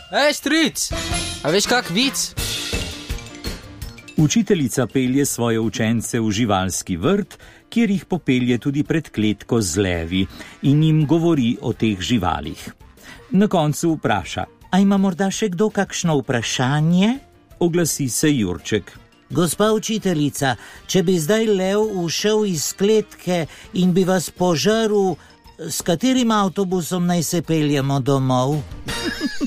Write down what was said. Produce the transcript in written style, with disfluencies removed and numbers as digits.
Stric, a veš kak vic? Učiteljica pelje svoje učence v živalski vrt, kjer jih popelje tudi pred kletko z levi in jim govori o teh živalih. Na koncu vpraša: "A ima morda še kdo kakšno vprašanje?" Oglasi se Jurček. Gospa učiteljica, če bi zdaj lev ušel iz kletke in bi vas požrl, s katerim avtobusom naj se peljemo domov?